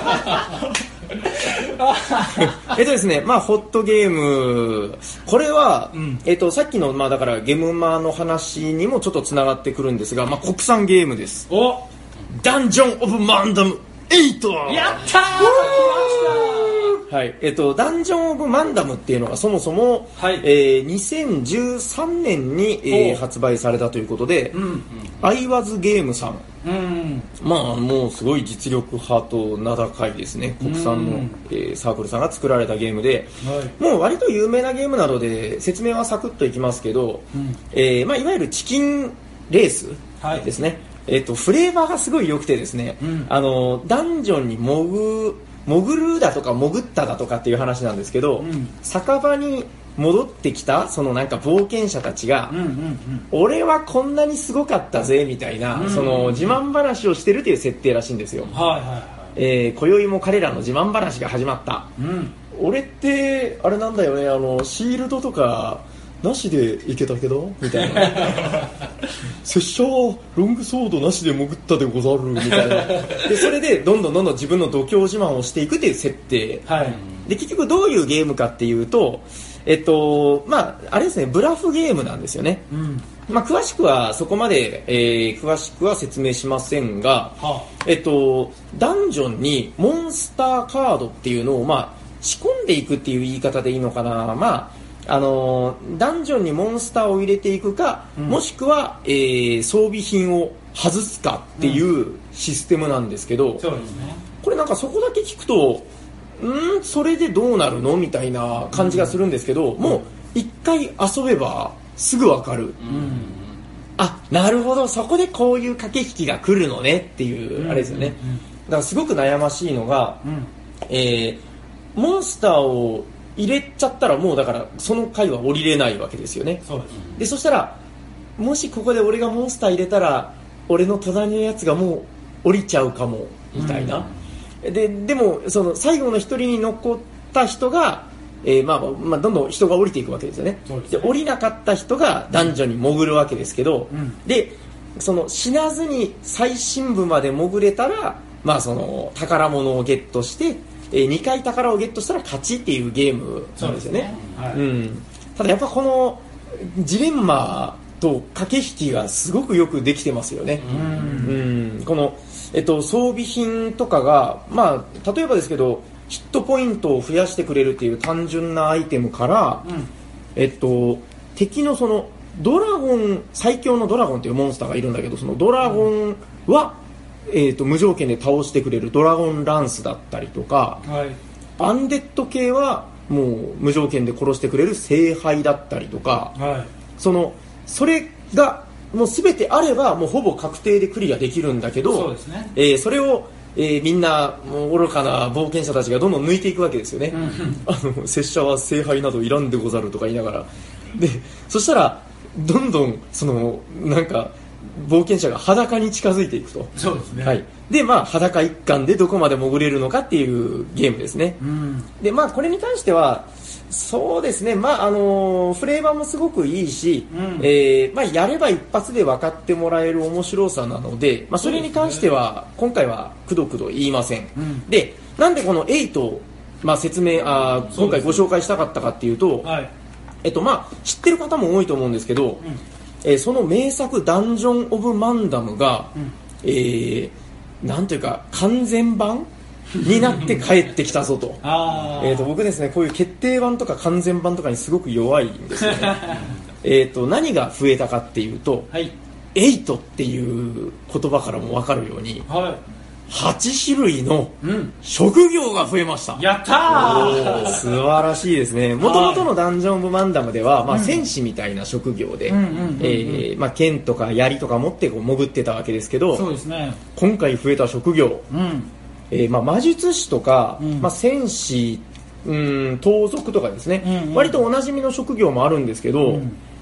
ですね、まあホットゲーム、これは、さっきのだからゲームマの話にもちょっとつながってくるんですが、まあ国産ゲームです。ダンジョンオブマンダム8。 やったー。 はい、ダンジョンオブマンダムっていうのがそもそも、2013年に、発売されたということで、アイワズゲームさん、まあもうすごい実力派と名高いですね、国産の、サークルさんが作られたゲームで、もう割と有名なゲームなので説明はサクッといきますけど、まあ、いわゆるチキンレースですね、フレーバーがすごい良くてですね、ダンジョンに潜るだとか潜っただとかっていう話なんですけど、酒場に戻ってきたそのなんか冒険者たちが、俺はこんなにすごかったぜみたいな、その自慢話をしてるという設定らしいんですよ。今宵も彼らの自慢話が始まった、俺ってあれなんだよね、シールドとかなしでいけたけどみたいな拙者はロングソードなしで潜ったでござるみたいなで、それでどんどん自分の度胸自慢をしていくという設定、で結局どういうゲームかっていうと、まああれですね、ブラフゲームなんですよね、まあ、詳しくはそこまで、詳しくは説明しませんが、ダンジョンにモンスターカードっていうのを、まあ、仕込んでいくっていう言い方でいいのかな、まあダンジョンにモンスターを入れていくか、もしくは、装備品を外すかっていうシステムなんですけど、これなんかそこだけ聞くとそれでどうなるのみたいな感じがするんですけど、もう一回遊べばすぐわかる、あ、なるほど、そこでこういう駆け引きが来るのねっていうあれですよね。だからすごく悩ましいのが、モンスターを入れちゃったらもうだからその回は降りれないわけですよね。でそしたらもしここで俺がモンスター入れたら俺の隣のやつがもう降りちゃうかもみたいな、でもその最後の一人に残った人が、まあどんどん人が降りていくわけですよね。で降りなかった人がダンジョンに潜るわけですけど、でその死なずに最深部まで潜れたら、まあその宝物をゲットして2回宝をゲットしたら勝ちっていうゲームなんですよね。ただやっぱこのジレンマと駆け引きがすごくよくできてますよね。この、装備品とかが、まあ、例えばですけどヒットポイントを増やしてくれるっていう単純なアイテムから、敵のそのドラゴン、最強のドラゴンっていうモンスターがいるんだけど、そのドラゴンは無条件で倒してくれるドラゴンランスだったりとか、アンデッド系はもう無条件で殺してくれる聖杯だったりとか、それがもう全てあればもうほぼ確定でクリアできるんだけど、それを、みんな愚かな冒険者たちがどんどん抜いていくわけですよね。拙者は聖杯などいらんでござるとか言いながら、でそしたらどんどんそのなんか冒険者が裸に近づいていくと。でまあ裸一貫でどこまで潜れるのかっていうゲームですね。でまあこれに関してはそうですね、まあフレーバーもすごくいいし、まあ、やれば一発で分かってもらえる面白さなので、まあ、それに関しては今回はくどくど言いません。でなんでこの8を、まあ、説明今回ご紹介したかったかっていうと、まあ、知ってる方も多いと思うんですけど、その名作ダンジョン・オブ・マンダムが、なんというか完全版になって帰ってきたぞと。僕ですね、こういう決定版とか完全版とかにすごく弱いんですよね。何が増えたかっていうと、8っていう言葉からも分かるように、8種類の職業が増えました。 やったー。 素晴らしいですね。もともとのダンジョン・オブ・マンダムでは、まあ、戦士みたいな職業で、まあ、剣とか槍とか持ってこう潜ってたわけですけど、今回増えた職業、まあ、魔術師とか、まあ、戦士、盗賊とかですね、割とおなじみの職業もあるんですけど、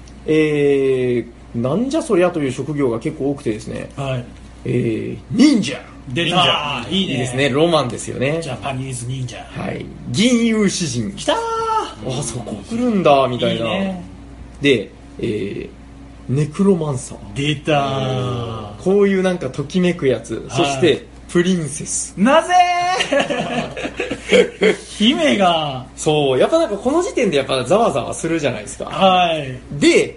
なんじゃそりゃという職業が結構多くてですね、忍者出た。いいね。 いいですね。ロマンですよね。 ジャパニーズ忍者。 銀融詩人。 来たー。 そこ来るんだみたいな。で、 ネクロマンサー。 出た。 こういうなんかときめくやつ。そして、プリンセス。 なぜ姫が。 そう、やっぱなんかこの時点でやっぱざわざわするじゃないですか。 はい。 で、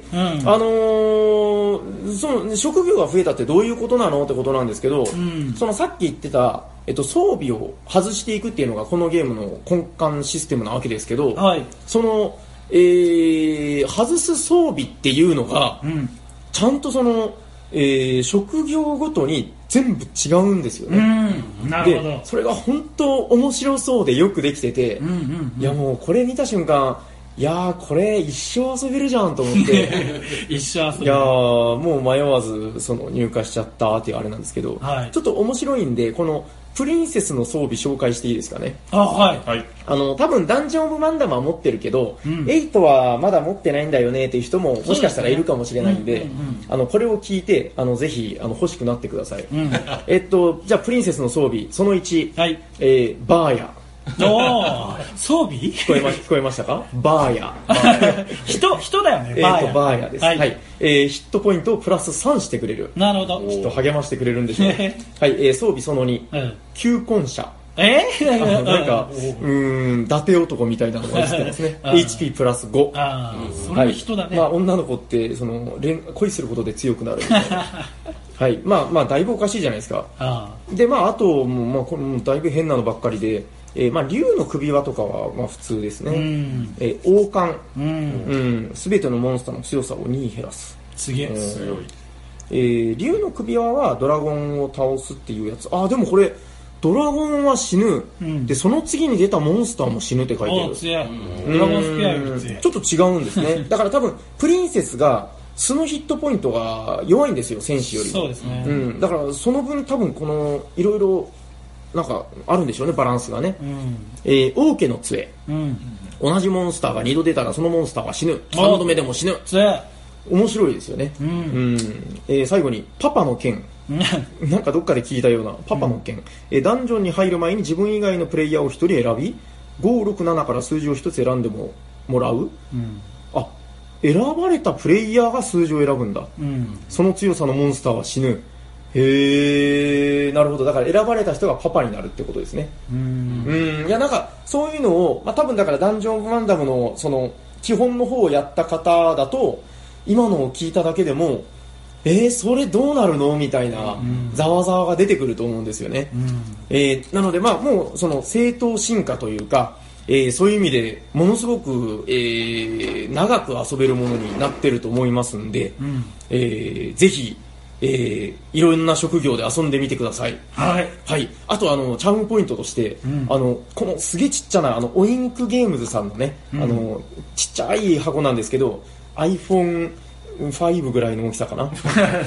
その職業が増えたってどういうことなのってことなんですけど、そのさっき言ってた、装備を外していくっていうのがこのゲームの根幹システムなわけですけど、はい、その、外す装備っていうのが、ちゃんとその、職業ごとに全部違うんですよね。 なるほど。 で、それが本当面白そうでよくできてて、いやもうこれ見た瞬間、いやーこれ一生遊べるじゃんと思って一生遊べる。 いやーもう迷わずその入荷しちゃったっていうあれなんですけど、はい、ちょっと面白いんでこのプリンセスの装備紹介していいですかね。 はい。 多分ダンジョン・オブ・マンダムは持ってるけど、8はまだ持ってないんだよねっていう人ももしかしたらいるかもしれないんで、これを聞いてぜひ欲しくなってください。じゃあプリンセスの装備その1、はい、バーヤ。 装備聞こえましたか？バーヤ。 人だよね。 バーヤです。はい。ヒットポイントをプラス3してくれる。 なるほど。 きっと励ましてくれるんでしょう。はい。装備その2、求婚者。なんか、伊達男みたいなのが映ってますね。HP プラス5。 それも人だね。 まあ女の子って恋することで強くなるみたいな。はい。まあだいぶおかしいじゃないですか。であとこれだいぶ変なのばっかりで。竜の首輪とかは普通ですね。王冠。すべてのモンスターの強さを2減らす。 すげえ。 強い。 竜の首輪はドラゴンを倒すっていうやつ。でもこれ、ドラゴンは死ぬ。で、その次に出たモンスターも死ぬって書いてある。 強い。ドラゴンスペアより強い。 ちょっと違うんですね。だから多分、プリンセスが、素のヒットポイントが弱いんですよ、戦士よりも。 そうですね。 だからその分多分いろいろ、なんかあるんでしょうね、バランスがね。王家の杖、同じモンスターが2度出たらそのモンスターは死ぬ。3度目でも死ぬ。面白いですよね。最後にパパの剣。なんかどっかで聞いたようなパパの剣。ダンジョンに入る前に自分以外のプレイヤーを1人選び、5、6、7から数字を1つ選んでもらう。選ばれたプレイヤーが数字を選ぶんだ。その強さのモンスターは死ぬ。へー、なるほど。だから選ばれた人がパパになるってことですね。いやなんかそういうのを、多分だからダンジョン・オブ・マンダムのその基本の方をやった方だと今のを聞いただけでもそれどうなるのみたいなざわざわが出てくると思うんですよね。なのでもうその正当進化というか、そういう意味でものすごく、長く遊べるものになってると思いますんで、ぜひいろんな職業で遊んでみてください。 はい。 はい。あとチャームポイントとして、このすげえちっちゃなオインクゲームズさんのね、ちっちゃい箱なんですけど、iPhone5 ぐらいの大きさかな。こ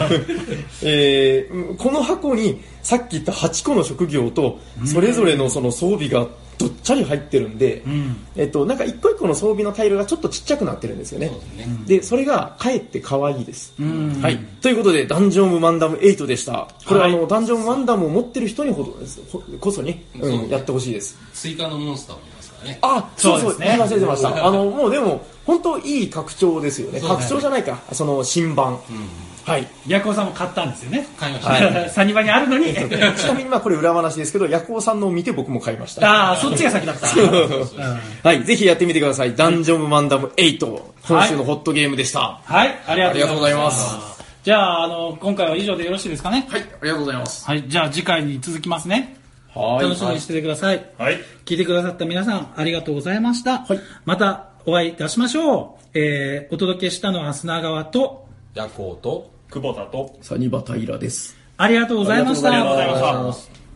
の箱にさっき言った8個の職業とそれぞれのその装備がどっちゃり入ってるんで、なんか一個一個の装備のタイルがちょっとちっちゃくなってるんですよね。で、それがかえって可愛いです。はい。ということで、ダンジョン・オブ・マンダム8でした。これはダンジョン・オブ・マンダムを持ってる人にこそに、やってほしいです。 追加のモンスターもいますからね。 そうですね。言い忘れてました。もうでも、本当いい拡張ですよね。拡張じゃないか。その新版。はい。 ヤコウさんも買ったんですよね。 買いました。 サニバにあるのに。 ちなみにこれ裏話ですけど、ヤコウさんのを見て僕も買いました。 そっちが先だった。 はい。ぜひやってみてください。ダンジョン・オブ・マンダム8。今週のホットゲームでした。 はい。ありがとうございます。じゃあ、今回は以上でよろしいですかね。 はい。ありがとうございます。 はい。じゃあ次回に続きますね。 はい。 楽しみにしててください。 はい。 聞いてくださった皆さん、ありがとうございました。 はい。 またお会いいたしましょう。お届けしたのは砂川と、 ヤコウと、 久保田と、 サニバタイラです。 ありがとうございました。 ありがとうございました。